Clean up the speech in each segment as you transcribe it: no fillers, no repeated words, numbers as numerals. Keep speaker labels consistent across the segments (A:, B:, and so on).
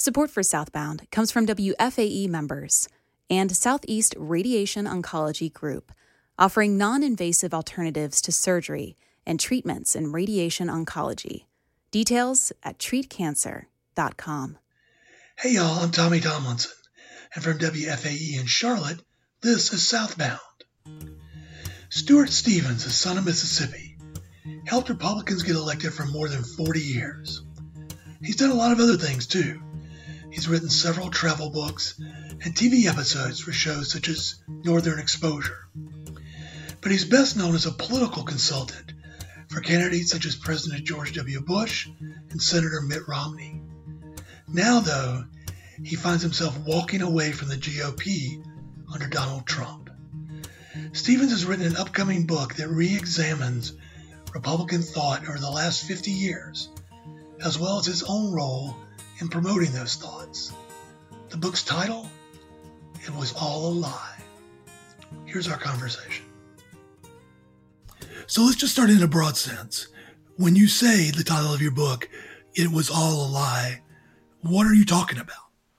A: Support for Southbound comes from WFAE members and Southeast Radiation Oncology Group, offering non-invasive alternatives to surgery and treatments in radiation oncology. Details at treatcancer.com.
B: Hey y'all, I'm Tommy Tomlinson, and from WFAE in Charlotte, this is Southbound. Stuart Stevens, a son of Mississippi, helped Republicans get elected for more than 40 years. He's done a lot of other things too. He's written several travel books and TV episodes for shows such as Northern Exposure. But he's best known as a political consultant for candidates such as President George W. Bush and Senator Mitt Romney. Now, though, he finds himself walking away from the GOP under Donald Trump. Stevens has written an upcoming book that re-examines Republican thought over the last 50 years, as well as his own role in promoting those thoughts. The book's title? It Was All a Lie. Here's our conversation. So let's just start in a broad sense. When you say the title of your book, It Was All a Lie, what are you talking about?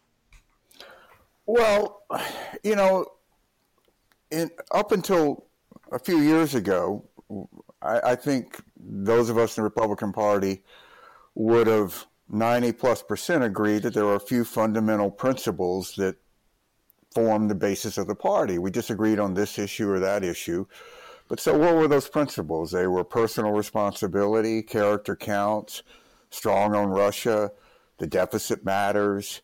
C: Well, you know, up until a few years ago, I think those of us in the Republican Party would have 90+% agreed that there were a few fundamental principles that form the basis of the party. We disagreed on this issue or that issue. But so what were those principles? They were personal responsibility, character counts, strong on Russia, the deficit matters,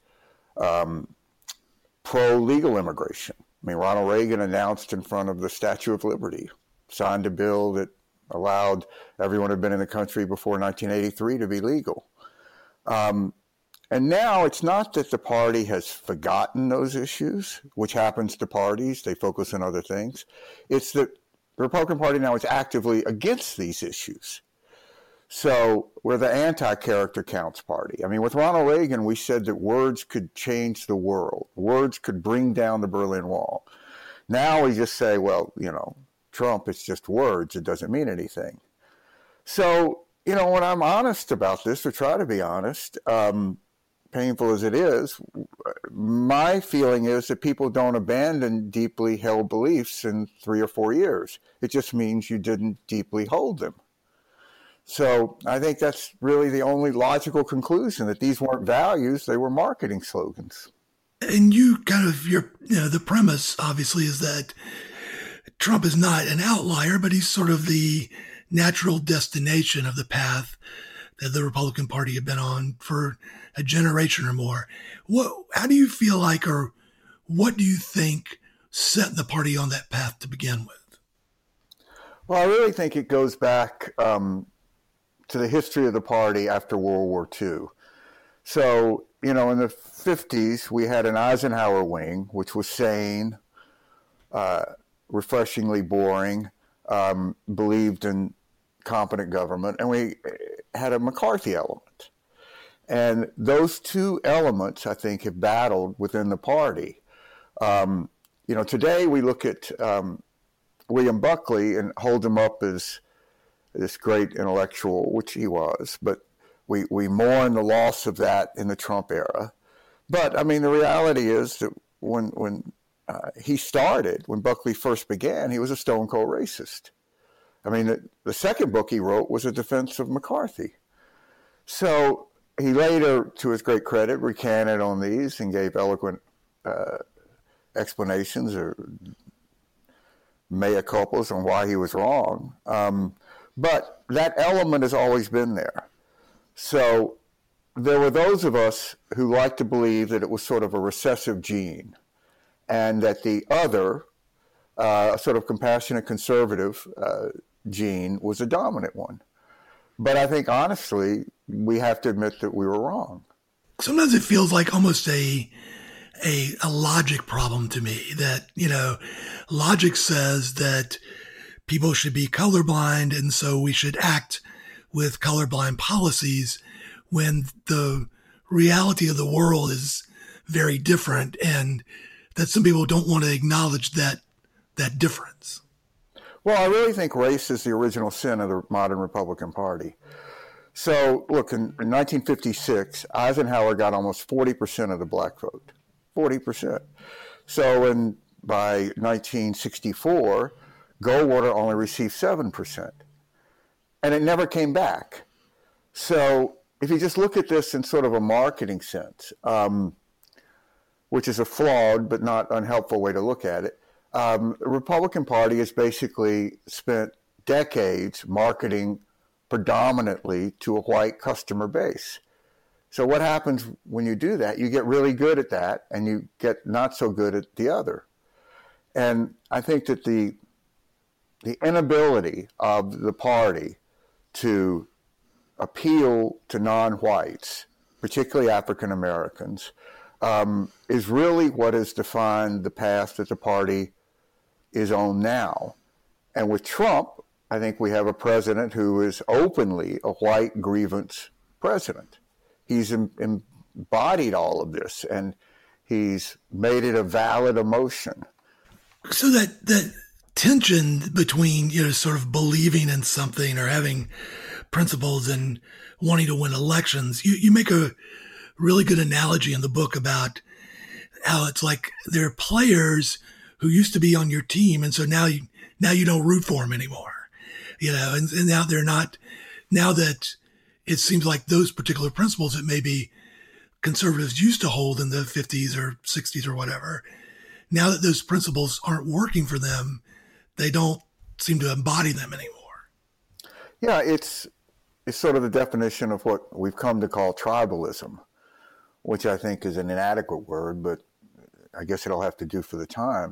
C: pro-legal immigration. I mean, Ronald Reagan announced in front of the Statue of Liberty, signed a bill that allowed everyone who had been in the country before 1983 to be legal. And now it's not that the party has forgotten those issues, which happens to parties. They focus on other things. It's that the Republican Party now is actively against these issues. So we're the anti-character counts party. I mean, with Ronald Reagan, we said that words could change the world. Words could bring down the Berlin Wall. Now we just say, well, you know, Trump, it's just words. It doesn't mean anything. So, you know, when I'm honest about this, or try to be honest, painful as it is, my feeling is that people don't abandon deeply held beliefs in 3 or 4 years. It just means you didn't deeply hold them. So I think that's really the only logical conclusion, that these weren't values, they were marketing slogans.
B: And you kind of, the premise obviously is that Trump is not an outlier, but he's sort of the natural destination of the path that the Republican Party had been on for a generation or more. How do you feel like, or what do you think set the party on that path to begin with?
C: Well, I really think it goes back to the history of the party after World War II. So, you know, in the 50s, we had an Eisenhower wing, which was sane, refreshingly boring, believed in competent government, and we had a McCarthy element. And those two elements, I think, have battled within the party. You know, today we look at William Buckley and hold him up as this great intellectual, which he was, but we mourn the loss of that in the Trump era. But, I mean, the reality is that when he started, when Buckley first began, he was a stone cold racist. I mean, the second book he wrote was a defense of McCarthy. So he later, to his great credit, recanted on these and gave eloquent explanations or mea culpas on why he was wrong. But that element has always been there. So there were those of us who like to believe that it was sort of a recessive gene, and that the other, sort of compassionate conservative gene, was a dominant one. But I think, honestly, we have to admit that we were wrong.
B: Sometimes it feels like almost a logic problem to me, that, you know, logic says that people should be colorblind, and so we should act with colorblind policies, when the reality of the world is very different, and that some people don't want to acknowledge that difference.
C: Well, I really think race is the original sin of the modern Republican Party. So, look, in 1956, Eisenhower got almost 40% of the black vote. 40%. So, by 1964, Goldwater only received 7%. And it never came back. So, if you just look at this in sort of a marketing sense, which is a flawed but not unhelpful way to look at it, the Republican Party has basically spent decades marketing predominantly to a white customer base. So what happens when you do that? You get really good at that, and you get not so good at the other. And I think that the inability of the party to appeal to non-whites, particularly African Americans, is really what has defined the path that the party is on now. And with Trump, I think we have a president who is openly a white grievance president. He's embodied all of this, and he's made it a valid emotion.
B: So that tension between, sort of believing in something or having principles and wanting to win elections, you make a really good analogy in the book about how it's like there are players who used to be on your team, and so now you don't root for them anymore. And now they're not, now that it seems like those particular principles that maybe conservatives used to hold in the 50s or 60s or whatever, now that those principles aren't working for them, they don't seem to embody them anymore.
C: Yeah, it's sort of the definition of what we've come to call tribalism, which I think is an inadequate word, but I guess it'll have to do for the time.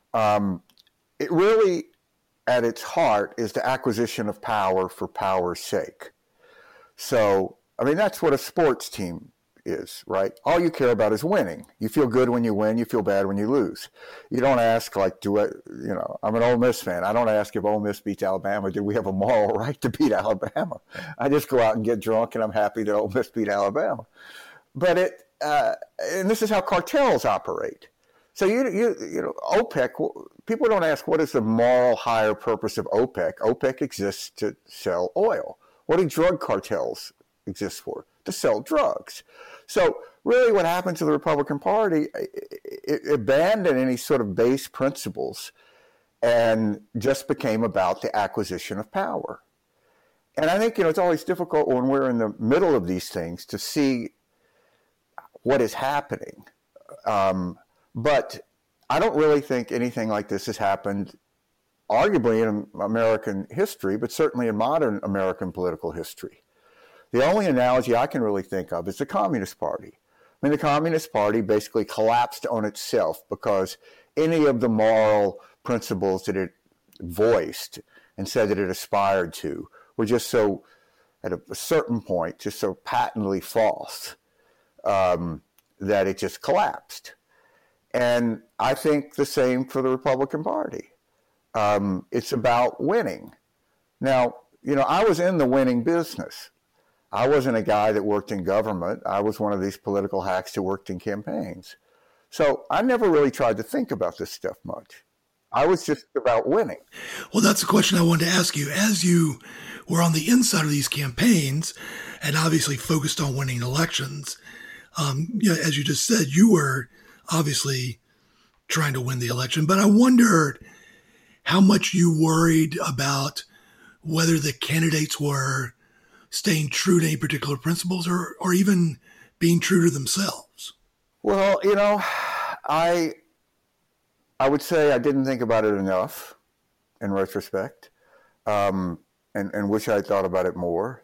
C: It really, at its heart, is the acquisition of power for power's sake. So, I mean, that's what a sports team is, right? All you care about is winning. You feel good when you win. You feel bad when you lose. You don't ask, like, I'm an Ole Miss fan. I don't ask if Ole Miss beats Alabama, do we have a moral right to beat Alabama? I just go out and get drunk, and I'm happy that Ole Miss beat Alabama. But and this is how cartels operate. So OPEC, people don't ask what is the moral higher purpose of OPEC. OPEC exists to sell oil. What do drug cartels exist for? To sell drugs. So really what happened to the Republican Party, it abandoned any sort of base principles and just became about the acquisition of power. And I think, it's always difficult when we're in the middle of these things to see what is happening. But I don't really think anything like this has happened, arguably in American history, but certainly in modern American political history. The only analogy I can really think of is the Communist Party. I mean, the Communist Party basically collapsed on itself because any of the moral principles that it voiced and said that it aspired to were just so, at a certain point, just so patently false that it just collapsed. And I think the same for the Republican Party. It's about winning. Now, I was in the winning business. I wasn't a guy that worked in government. I was one of these political hacks that worked in campaigns. So I never really tried to think about this stuff much. I was just about winning.
B: Well, that's the question I wanted to ask you. As you were on the inside of these campaigns and obviously focused on winning elections, as you just said, you were obviously trying to win the election. But I wondered how much you worried about whether the candidates were staying true to any particular principles or even being true to themselves.
C: Well, I would say I didn't think about it enough in retrospect, and wish I had thought about it more.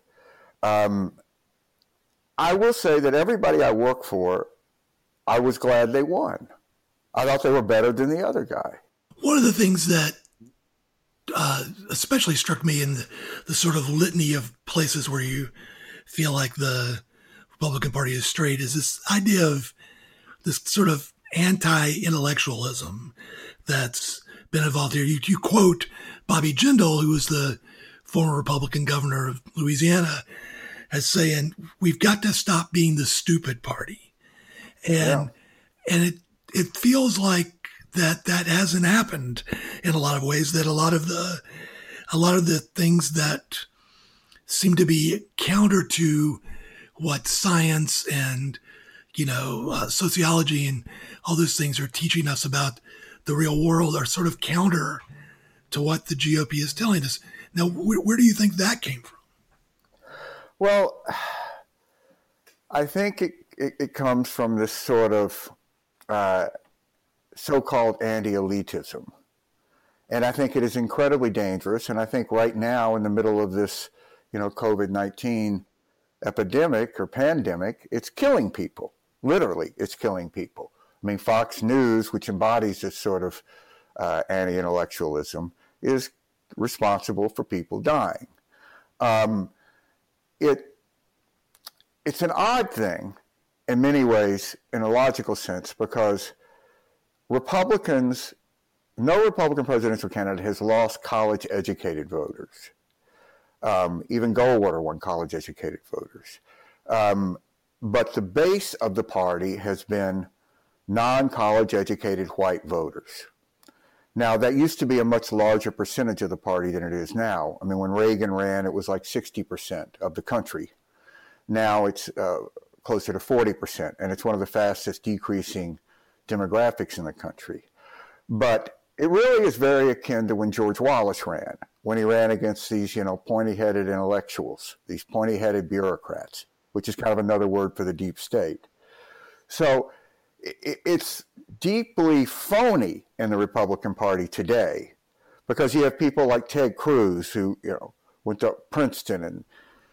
C: I will say that everybody I work for, I was glad they won. I thought they were better than the other guy.
B: One of the things that especially struck me in the sort of litany of places where you feel like the Republican Party is straight is this idea of this sort of anti-intellectualism that's been involved here. You quote Bobby Jindal, who was the former Republican governor of Louisiana, as saying, we've got to stop being the stupid party. And it feels like that hasn't happened in a lot of ways, that a lot of the things that seem to be counter to what science and, sociology and all those things are teaching us about the real world, are sort of counter to what the GOP is telling us. Now, where do you think that came from?
C: Well, I think it comes from this sort of so-called anti-elitism. And I think it is incredibly dangerous. And I think right now, in the middle of this, COVID-19 epidemic or pandemic, it's killing people. Literally, it's killing people. I mean, Fox News, which embodies this sort of anti-intellectualism, is responsible for people dying. It's an odd thing in many ways, in a logical sense, because no Republican presidential candidate has lost college-educated voters. Even Goldwater won college-educated voters. But the base of the party has been non-college-educated white voters. Now, that used to be a much larger percentage of the party than it is now. I mean, when Reagan ran, it was like 60% of the country. Now it's closer to 40%, and it's one of the fastest decreasing demographics in the country. But it really is very akin to when George Wallace ran, when he ran against these, pointy-headed intellectuals, these pointy-headed bureaucrats, which is kind of another word for the deep state. So it's deeply phony in the Republican Party today, because you have people like Ted Cruz, who went to Princeton and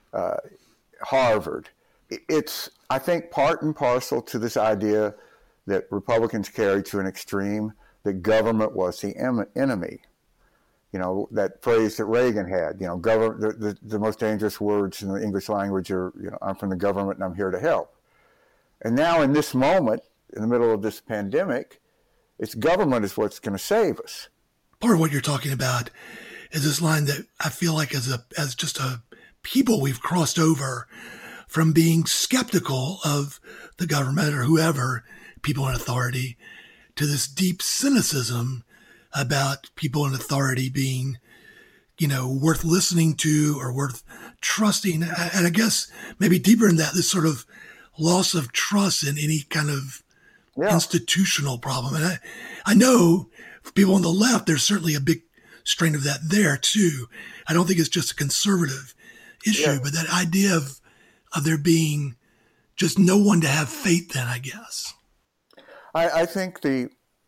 C: Harvard. It's, I think, part and parcel to this idea that Republicans carry to an extreme, that government was the enemy. That phrase that Reagan had, the most dangerous words in the English language are, I'm from the government and I'm here to help. And now in this moment, in the middle of this pandemic, it's government is what's going to save us.
B: Part of what you're talking about is this line that I feel like as just a people, we've crossed over from being skeptical of the government or whoever, people in authority, to this deep cynicism about people in authority being, worth listening to or worth trusting. And I guess maybe deeper in that, this sort of loss of trust in any kind of institutional problem. And I know for people on the left, there's certainly a big strain of that there too. I don't think it's just a conservative issue, but that idea of there being just no one to have faith in, I guess.
C: I think the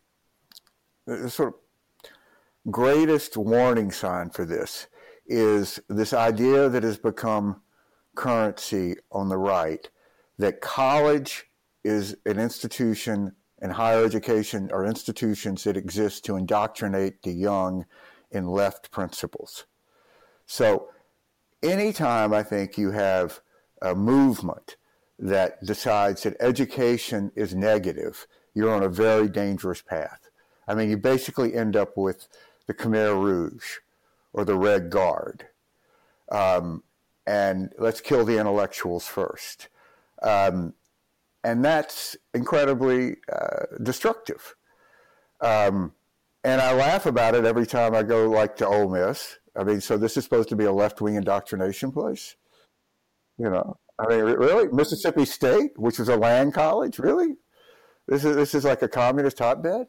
C: sort of greatest warning sign for this is this idea that has become currency on the right, that college is an institution and higher education are institutions that exist to indoctrinate the young in left principles. So anytime I think you have a movement that decides that education is negative, you're on a very dangerous path. I mean, you basically end up with the Khmer Rouge or the Red Guard. And let's kill the intellectuals first. And that's incredibly destructive. And I laugh about it every time I go to Ole Miss. I mean, so this is supposed to be a left-wing indoctrination place? I mean, really? Mississippi State, which is a land college? Really? This is like a communist hotbed?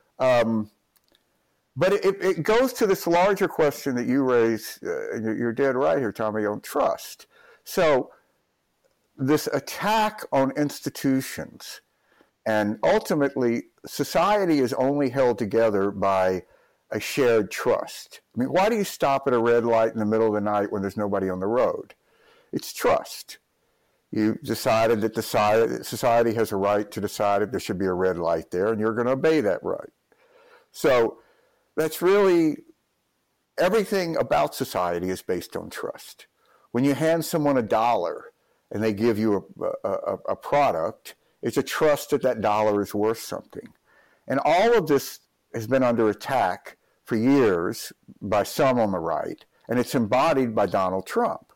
C: But it goes to this larger question that you raised, and you're dead right here, Tommy, on trust. So this attack on institutions, and ultimately society is only held together by a shared trust. I mean, why do you stop at a red light in the middle of the night when there's nobody on the road? It's trust. You decided that society has a right to decide if there should be a red light there, and you're going to obey that right. So that's really, everything about society is based on trust. When you hand someone $1 and they give you a product, it's a trust that that dollar is worth something. And all of this has been under attack for years by some on the right, and it's embodied by Donald Trump.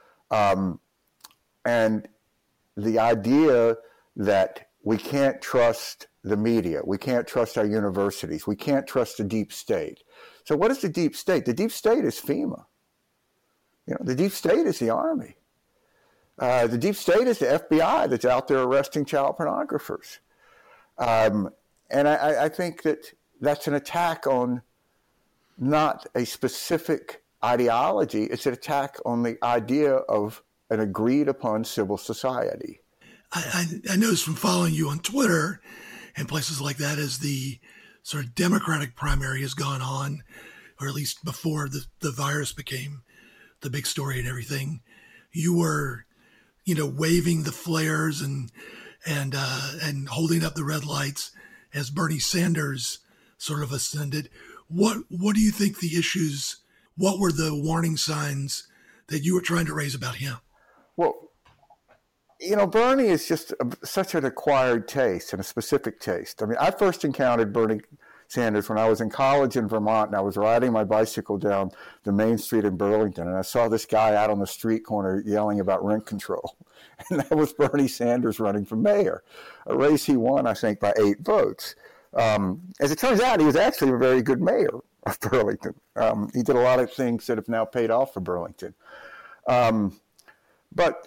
C: And the idea that we can't trust the media, we can't trust our universities, we can't trust the deep state. So what is the deep state? The deep state is FEMA. The deep state is the Army. The deep state is the FBI that's out there arresting child pornographers. And I think that that's an attack on not a specific ideology. It's an attack on the idea of an agreed upon civil society.
B: I noticed from following you on Twitter and places like that, as the sort of Democratic primary has gone on, or at least before the virus became the big story and everything, you were, waving the flares and holding up the red lights as Bernie Sanders sort of ascended. What do you think the issues, what were the warning signs that you were trying to raise about him?
C: Well, Bernie is just such an acquired taste and a specific taste. I mean, I first encountered Bernie Sanders when I was in college in Vermont, and I was riding my bicycle down the main street in Burlington, and I saw this guy out on the street corner yelling about rent control. And that was Bernie Sanders running for mayor, a race he won, I think, by 8 votes. As it turns out, he was actually a very good mayor of Burlington. He did a lot of things that have now paid off for Burlington. But,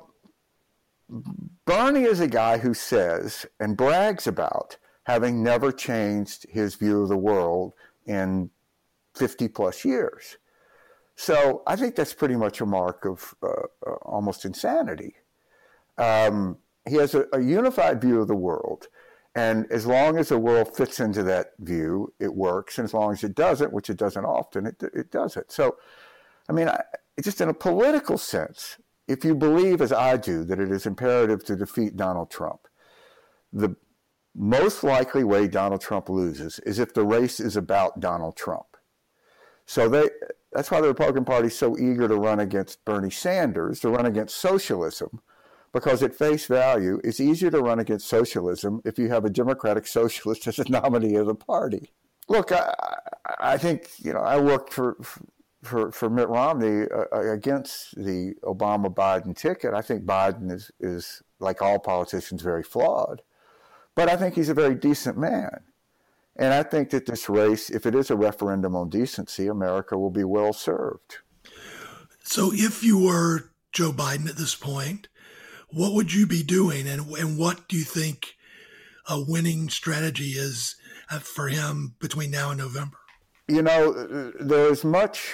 C: Bernie is a guy who says and brags about having never changed his view of the world in 50 plus years. So I think that's pretty much a mark of almost insanity. He has a unified view of the world. And as long as the world fits into that view, it works. And as long as it doesn't, which it doesn't often, it doesn't. So, I mean, just in a political sense, if you believe, as I do, that it is imperative to defeat Donald Trump, the most likely way Donald Trump loses is if the race is about Donald Trump. So that's why the Republican Party is so eager to run against Bernie Sanders, to run against socialism, because at face value, it's easier to run against socialism if you have a Democratic socialist as a nominee of the party. Look, I think, I worked for Mitt Romney against the Obama-Biden ticket. I think Biden is, like all politicians, very flawed. But I think he's a very decent man. And I think that this race, if it is a referendum on decency, America will be well served.
B: So if you were Joe Biden at this point, what would you be doing? And what do you think a winning strategy is for him between now and November?
C: There's much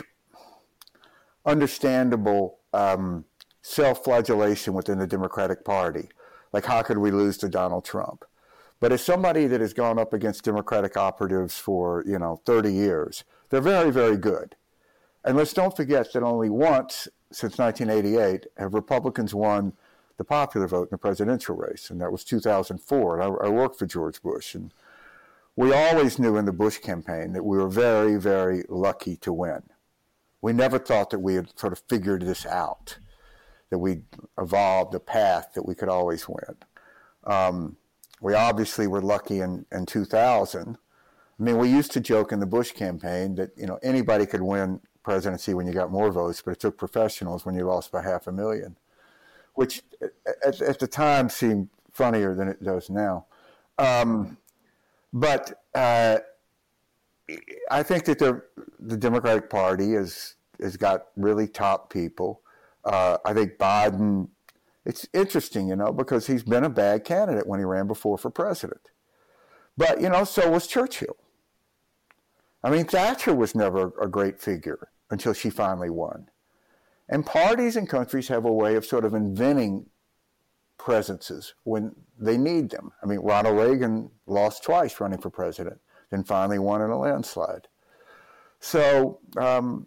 C: understandable self-flagellation within the Democratic Party. Like, how could we lose to Donald Trump? But as somebody that has gone up against Democratic operatives for, 30 years, they're very, very good. And let's don't forget that only once since 1988 have Republicans won the popular vote in the presidential race, and that was 2004. And I worked for George Bush, and we always knew in the Bush campaign that we were very, very lucky to win. We never thought that we had sort of figured this out, that we'd evolved a path that we could always win. We obviously were lucky in 2000. I mean, we used to joke in the Bush campaign that, anybody could win presidency when you got more votes, but it took professionals when you lost by 500,000, which at the time seemed funnier than it does now. But I think that the Democratic Party has got really top people. I think Biden, it's interesting, because he's been a bad candidate when he ran before for president. But, so was Churchill. I mean, Thatcher was never a great figure until she finally won. And parties and countries have a way of sort of inventing presences when they need them. I mean, Ronald Reagan lost twice running for president, then finally won in a landslide. So the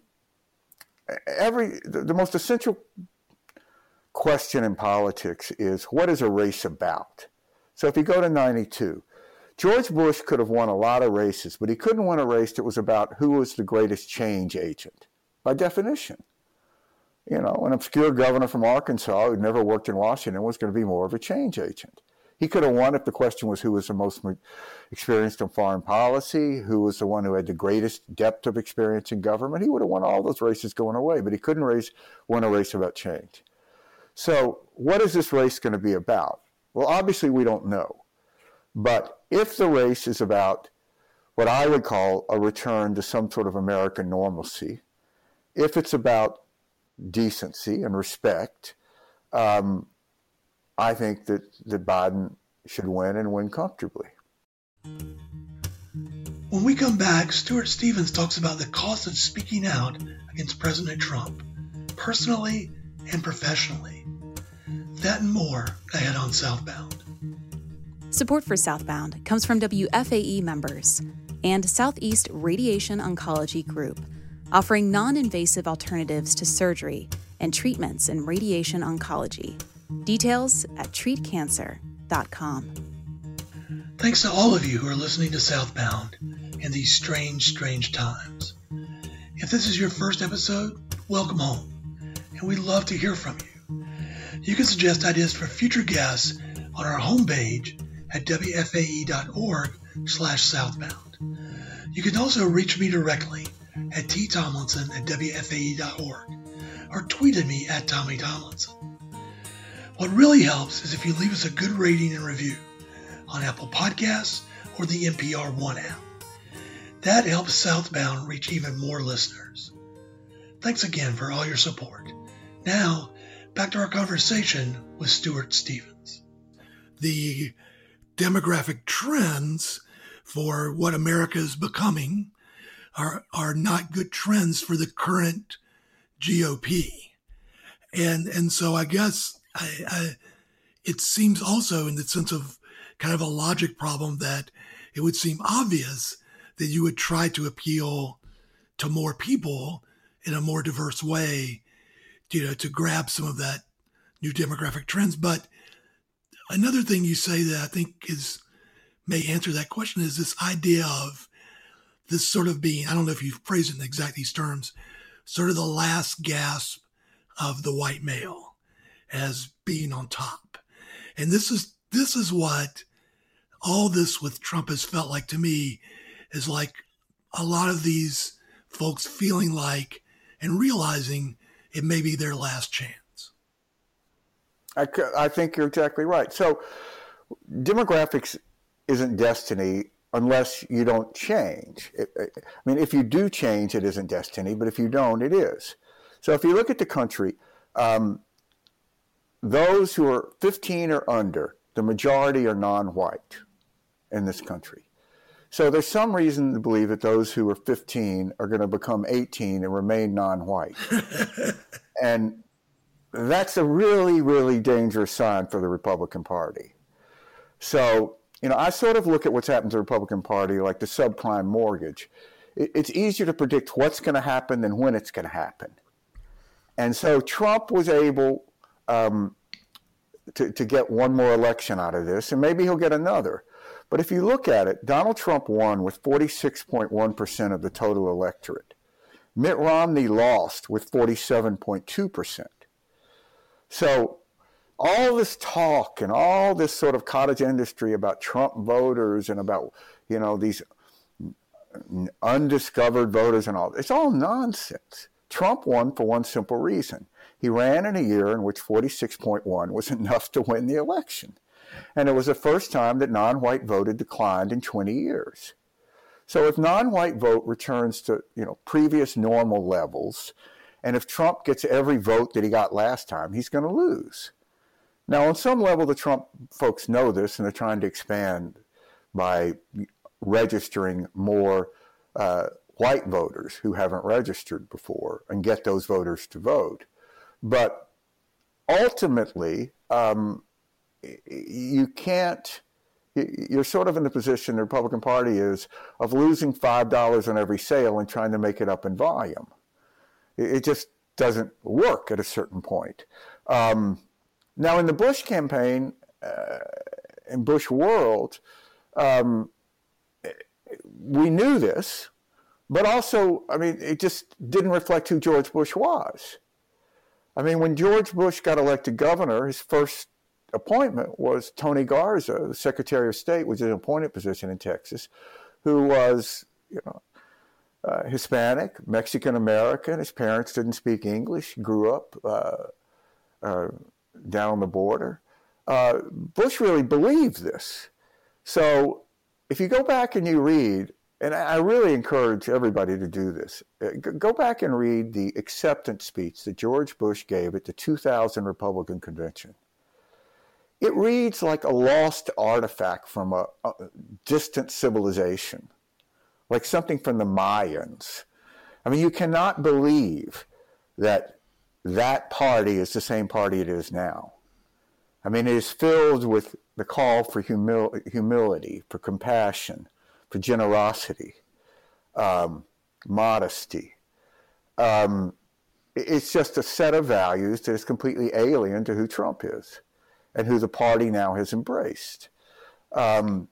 C: most essential question in politics is, what is a race about? So if you go to 92, George Bush could have won a lot of races, but he couldn't win a race that was about who was the greatest change agent, by definition. An obscure governor from Arkansas who'd never worked in Washington was going to be more of a change agent. He could have won if the question was who was the most experienced in foreign policy, who was the one who had the greatest depth of experience in government. He would have won all those races going away, but he couldn't win a race about change. So what is this race going to be about? Well, obviously we don't know. But if the race is about what I would call a return to some sort of American normalcy, if it's about decency and respect, I think that Biden should win and win comfortably.
B: When we come back, Stuart Stevens talks about the cost of speaking out against President Trump, personally and professionally. That and more ahead on Southbound.
A: Support for Southbound comes from WFAE members and Southeast Radiation Oncology Group, offering non-invasive alternatives to surgery and treatments in radiation oncology. Details at treatcancer.com.
B: Thanks to all of you who are listening to Southbound in these strange times. If this is your first episode, welcome home, and we'd love to hear from you. You can suggest ideas for future guests on our homepage at wfae.org/southbound. You can also reach me directly at ttomlinson@wfae.org or tweet at me at Tommy Tomlinson. What really helps is if you leave us a good rating and review on Apple Podcasts or the NPR One app. That helps Southbound reach even more listeners. Thanks again for all your support. Now, back to our conversation with Stuart Stevens. The demographic trends for what America is becoming are not good trends for the current GOP. And so I guess it seems also in the sense of kind of a logic problem that it would seem obvious that you would try to appeal to more people in a more diverse way, to grab some of that new demographic trends. But another thing you say that I think may answer that question is this idea of this sort of being, I don't know if you've phrased it in exact these terms, sort of the last gasp of the white male as being on top. And this is what all this with Trump has felt like to me, is like a lot of these folks feeling like and realizing it may be their last chance.
C: I think you're exactly right. So demographics isn't destiny unless you don't change. If you do change, it isn't destiny, but if you don't, it is. So if you look at the country, those who are 15 or under, the majority are non-white in this country. So there's some reason to believe that those who are 15 are going to become 18 and remain non-white. And that's a really, really dangerous sign for the Republican Party. So, I sort of look at what's happened to the Republican Party like the subprime mortgage. It's easier to predict what's going to happen than when it's going to happen. And so Trump was able to get one more election out of this, and maybe he'll get another. But if you look at it, Donald Trump won with 46.1% of the total electorate. Mitt Romney lost with 47.2%. So all this talk and all this sort of cottage industry about Trump voters and about, these undiscovered voters and all, it's all nonsense. Trump won for one simple reason. He ran in a year in which 46.1 was enough to win the election. And it was the first time that non-white vote had declined in 20 years. So if non-white vote returns to, previous normal levels, and if Trump gets every vote that he got last time, he's going to lose. Now, on some level, the Trump folks know this, and they're trying to expand by registering more white voters who haven't registered before and get those voters to vote. But ultimately, you're sort of in the position the Republican Party is of losing $5 on every sale and trying to make it up in volume. It just doesn't work at a certain point. Now, in the Bush campaign, in Bush world, we knew this, but also, it just didn't reflect who George Bush was. When George Bush got elected governor, his first appointment was Tony Garza, the Secretary of State, which is an appointed position in Texas, who was, Hispanic, Mexican-American. His parents didn't speak English, grew up down on the border. Bush really believed this. So if you go back and you read And I really encourage everybody to do this. Go back and read the acceptance speech that George Bush gave at the 2000 Republican Convention. It reads like a lost artifact from a distant civilization, like something from the Mayans. I mean, you cannot believe that that party is the same party it is now. I mean, it is filled with the call for humility, for compassion, for generosity, modesty. It's just a set of values that is completely alien to who Trump is and who the party now has embraced. And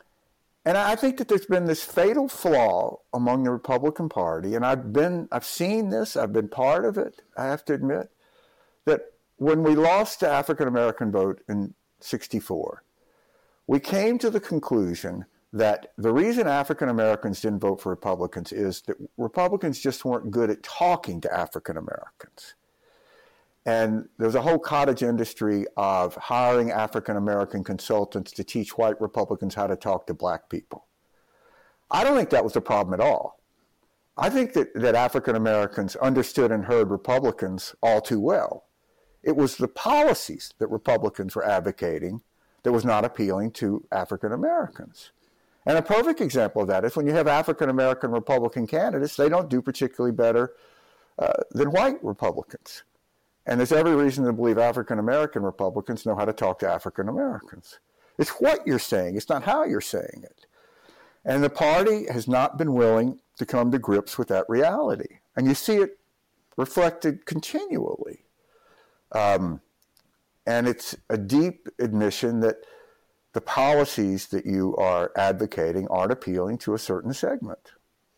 C: I think that there's been this fatal flaw among the Republican Party, and I've seen this, I've been part of it, I have to admit, that when we lost the African-American vote in '64, we came to the conclusion that the reason African-Americans didn't vote for Republicans is that Republicans just weren't good at talking to African-Americans. And there's a whole cottage industry of hiring African-American consultants to teach white Republicans how to talk to black people. I don't think that was the problem at all. I think that African-Americans understood and heard Republicans all too well. It was the policies that Republicans were advocating that was not appealing to African-Americans. And a perfect example of that is when you have African-American Republican candidates, they don't do particularly better than white Republicans. And there's every reason to believe African-American Republicans know how to talk to African-Americans. It's what you're saying. It's not how you're saying it. And the party has not been willing to come to grips with that reality. And you see it reflected continually. And it's a deep admission that the policies that you are advocating aren't appealing to a certain segment.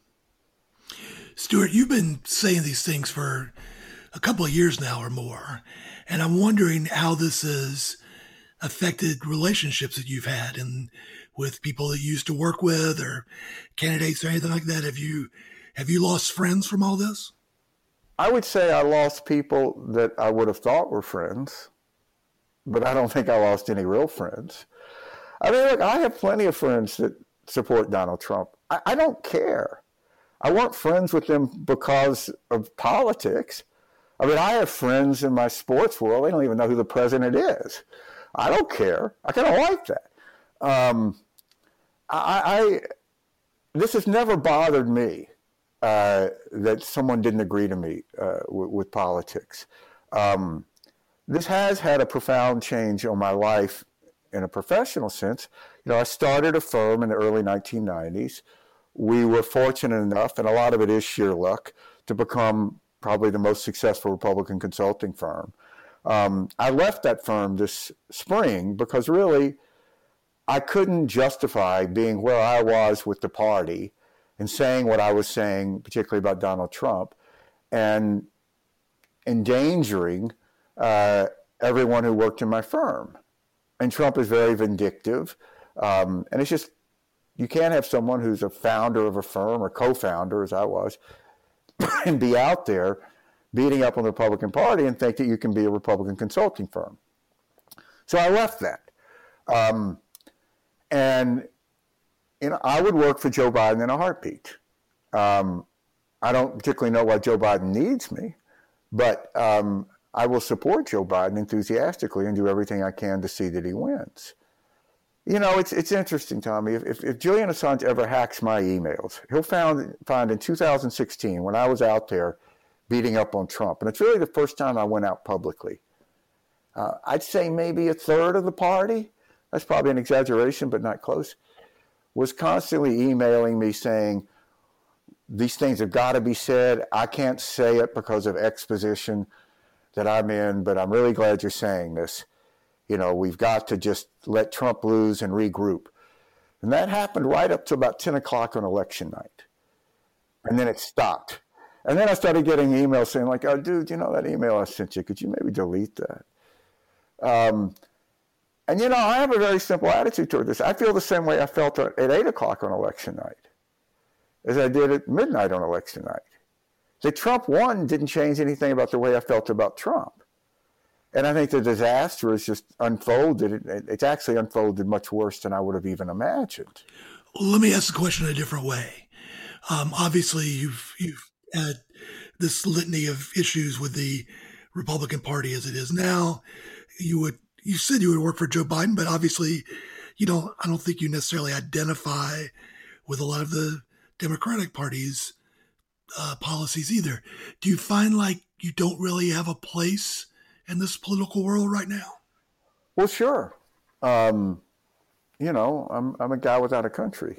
B: Stuart, you've been saying these things for a couple of years now or more, and I'm wondering how this has affected relationships that you've had and with people that you used to work with or candidates or anything like that. Have you lost friends from all this?
C: I would say I lost people that I would have thought were friends, but I don't think I lost any real friends. I mean, look, I have plenty of friends that support Donald Trump. I don't care. I weren't friends with them because of politics. I mean, I have friends in my sports world. They don't even know who the president is. I don't care. I kind of like that. This has never bothered me that someone didn't agree to me with politics. This has had a profound change on my life in a professional sense. You know, I started a firm in the early 1990s. We were fortunate enough, and a lot of it is sheer luck, to become probably the most successful Republican consulting firm. I left that firm this spring because really I couldn't justify being where I was with the party and saying what I was saying, particularly about Donald Trump, and endangering everyone who worked in my firm. And Trump is very vindictive. And it's just, you can't have someone who's a founder of a firm or co-founder, as I was, and be out there beating up on the Republican Party and think that you can be a Republican consulting firm. So I left that. And, you know, I would work for Joe Biden in a heartbeat. I don't particularly know why Joe Biden needs me, but I will support Joe Biden enthusiastically and do everything I can to see that he wins. You know, it's interesting, Tommy. If Julian Assange ever hacks my emails, he'll find in 2016 when I was out there beating up on Trump, and it's really the first time I went out publicly. I'd say maybe a third of the party, that's probably an exaggeration, but not close, was constantly emailing me saying, these things have got to be said. I can't say it because of exposition that I'm in, but I'm really glad you're saying this. You know, we've got to just let Trump lose and regroup. And that happened right up to about 10 o'clock on election night. And then it stopped. And then I started getting emails saying like, oh, dude, you know that email I sent you, could you maybe delete that? And, you know, I have a very simple attitude toward this. I feel the same way I felt at 8 o'clock on election night as I did at midnight on election night. That Trump won didn't change anything about the way I felt about Trump. And I think the disaster has just unfolded. It's actually unfolded much worse than I would have even imagined.
B: Let me ask the question a different way. Obviously, you've had this litany of issues with the Republican Party as it is now. You said you would work for Joe Biden, but obviously, I don't think you necessarily identify with a lot of the Democratic Party's policies either. Do you find like you don't really have a place in this political world right now?
C: Well, sure. I'm a guy without a country.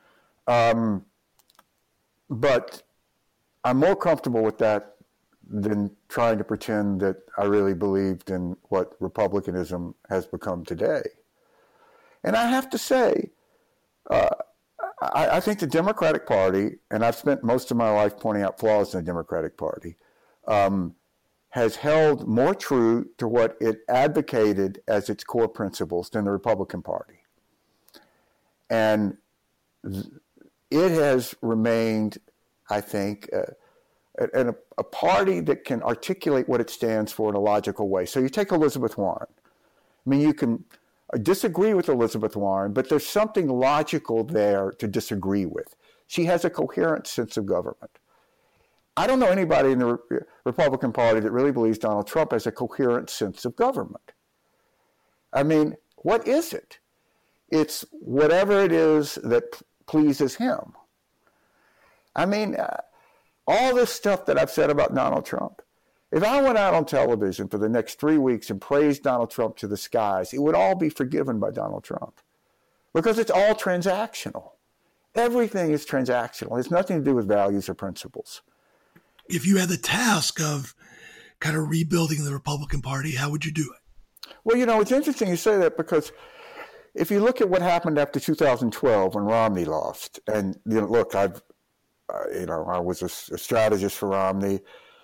C: But I'm more comfortable with that than trying to pretend that I really believed in what republicanism has become today. And I have to say, I think the Democratic Party, and I've spent most of my life pointing out flaws in the Democratic Party, has held more true to what it advocated as its core principles than the Republican Party. And it has remained, I think, a party that can articulate what it stands for in a logical way. So you take Elizabeth Warren. I mean, you can disagree with Elizabeth Warren, but there's something logical there to disagree with. She has a coherent sense of government. I don't know anybody in the Republican Party that really believes Donald Trump has a coherent sense of government. I mean, what is it? It's whatever it is that pleases him. I mean, all this stuff that I've said about Donald Trump, if I went out on television for the next 3 weeks and praised Donald Trump to the skies, it would all be forgiven by Donald Trump because it's all transactional. Everything is transactional. It has nothing to do with values or principles.
B: If you had the task of kind of rebuilding the Republican Party, how would you do it?
C: Well, it's interesting you say that because if you look at what happened after 2012 when Romney lost, and look, I was a strategist for Romney.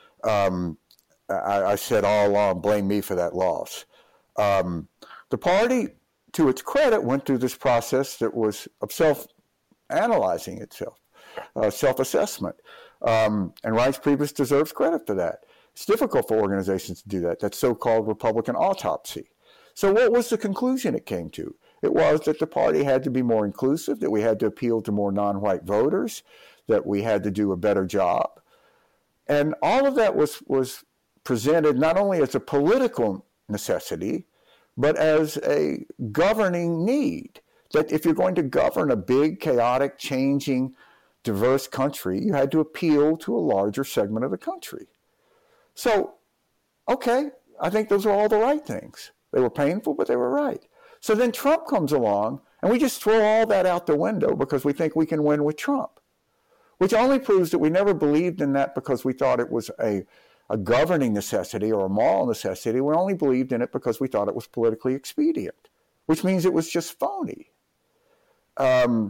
C: I said all along, blame me for that loss. The party, to its credit, went through this process that was of self-analyzing itself, self-assessment. And Reince Priebus deserves credit for that. It's difficult for organizations to do that. That's so-called Republican autopsy. So what was the conclusion it came to? It was that the party had to be more inclusive, that we had to appeal to more non-white voters, that we had to do a better job. And all of that was presented not only as a political necessity, but as a governing need. That if you're going to govern a big, chaotic, changing, diverse country, you had to appeal to a larger segment of the country. So, okay, I think those are all the right things. They were painful, but they were right. So then Trump comes along, and we just throw all that out the window because we think we can win with Trump, which only proves that we never believed in that because we thought it was a governing necessity or a moral necessity. We only believed in it because we thought it was politically expedient, which means it was just phony. And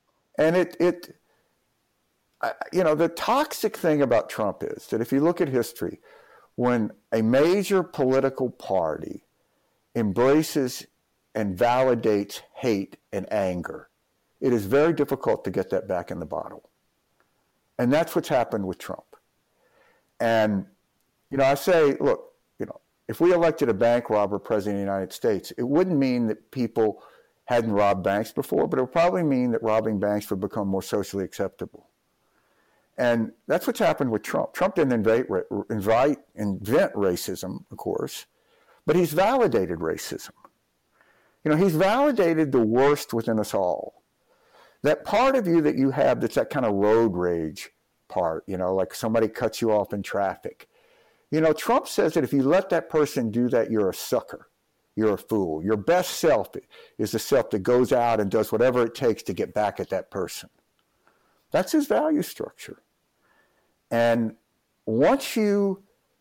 C: the toxic thing about Trump is that if you look at history, when a major political party embraces and validates hate and anger, it is very difficult to get that back in the bottle. And that's what's happened with Trump. And, I say, look, if we elected a bank robber president of the United States, it wouldn't mean that people hadn't robbed banks before, but it would probably mean that robbing banks would become more socially acceptable. And that's what's happened with Trump. Trump didn't invent racism, of course, but he's validated racism. He's validated the worst within us all. That part of you that you have that's that kind of road rage part, like somebody cuts you off in traffic. Trump says that if you let that person do that, you're a sucker. You're a fool. Your best self is the self that goes out and does whatever it takes to get back at that person. That's his value structure. And once you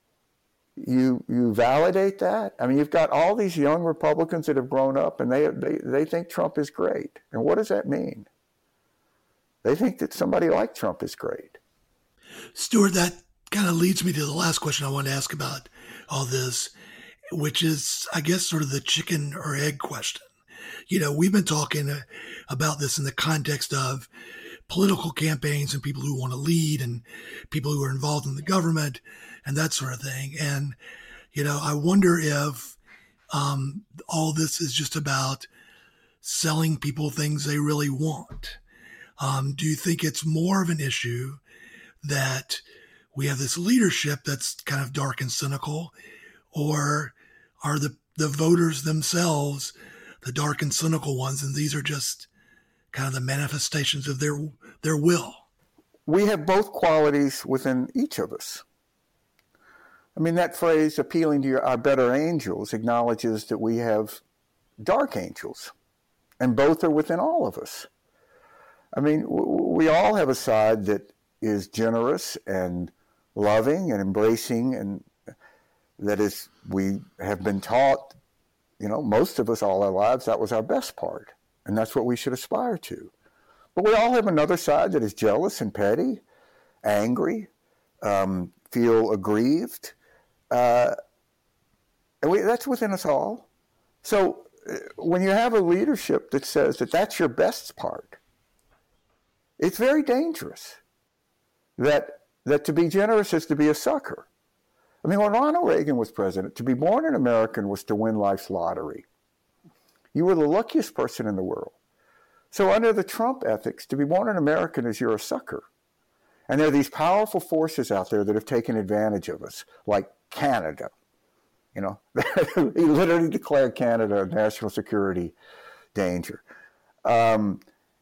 C: validate that, I mean, you've got all these young Republicans that have grown up and they think Trump is great. And what does that mean? They think that somebody like Trump is great.
B: Stuart, that kind of leads me to the last question I wanted to ask about all this, which is, I guess, sort of the chicken or egg question. We've been talking about this in the context of political campaigns and people who want to lead and people who are involved in the government and that sort of thing. And, I wonder if all this is just about selling people things they really want? Do you think it's more of an issue that we have this leadership that's kind of dark and cynical, or are the voters themselves the dark and cynical ones, and these are just kind of the manifestations of their will?
C: We have both qualities within each of us. I mean, that phrase, appealing to our better angels, acknowledges that we have dark angels, and both are within all of us. I mean, we all have a side that is generous and loving and embracing, and that is, we have been taught, most of us all our lives, that was our best part, and that's what we should aspire to. But we all have another side that is jealous and petty, angry, feel aggrieved, and that's within us all. So when you have a leadership that says that that's your best part, it's very dangerous. That to be generous is to be a sucker. I mean, when Ronald Reagan was president, to be born an American was to win life's lottery. You were the luckiest person in the world. So under the Trump ethics, to be born an American is you're a sucker. And there are these powerful forces out there that have taken advantage of us, like Canada. He literally declared Canada a national security danger. And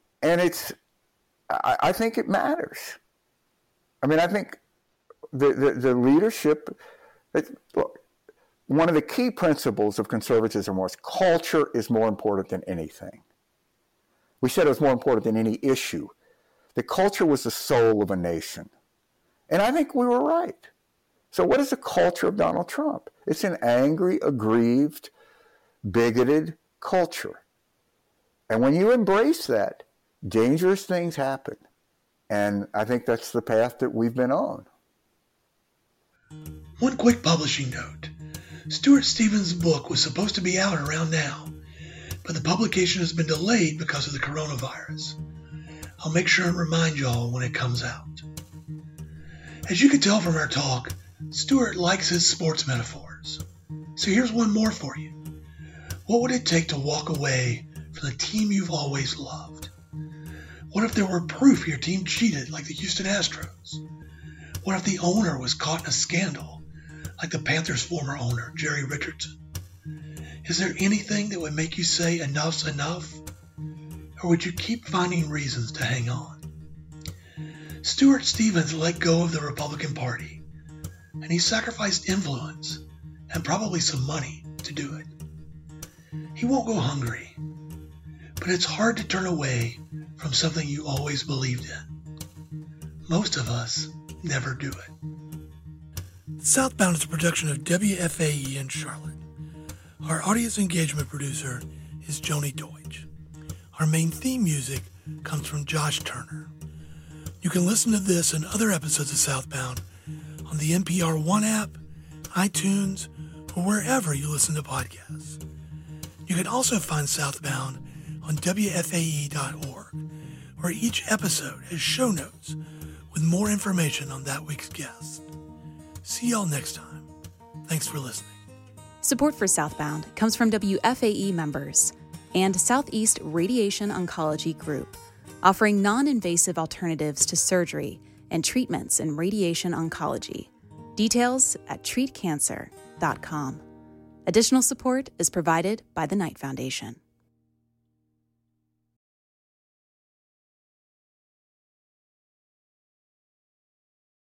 C: I think it matters. I mean, I think the leadership, look, one of the key principles of conservatism was culture is more important than anything. We said it was more important than any issue. The culture was the soul of a nation. And I think we were right. So what is the culture of Donald Trump? It's an angry, aggrieved, bigoted culture. And when you embrace that, dangerous things happen. And I think that's the path that we've been on.
B: One quick publishing note. Stuart Stevens' book was supposed to be out around now, but the publication has been delayed because of the coronavirus. I'll make sure and remind y'all when it comes out. As you can tell from our talk, Stuart likes his sports metaphors. So here's one more for you. What would it take to walk away from the team you've always loved? What if there were proof your team cheated like the Houston Astros? What if the owner was caught in a scandal like the Panthers' former owner, Jerry Richardson? Is there anything that would make you say enough's enough? Or would you keep finding reasons to hang on? Stuart Stevens let go of the Republican Party, and he sacrificed influence and probably some money to do it. He won't go hungry, but it's hard to turn away from something you always believed in. Most of us never do it. Southbound is a production of WFAE in Charlotte. Our audience engagement producer is Joni Deutsch. Our main theme music comes from Josh Turner. You can listen to this and other episodes of Southbound on the NPR One app, iTunes, or wherever you listen to podcasts. You can also find Southbound on WFAE.org, where each episode has show notes with more information on that week's guest. See y'all next time. Thanks for listening.
A: Support for Southbound comes from WFAE members and Southeast Radiation Oncology Group, offering non-invasive alternatives to surgery and treatments in radiation oncology. Details at treatcancer.com. Additional support is provided by the Knight Foundation.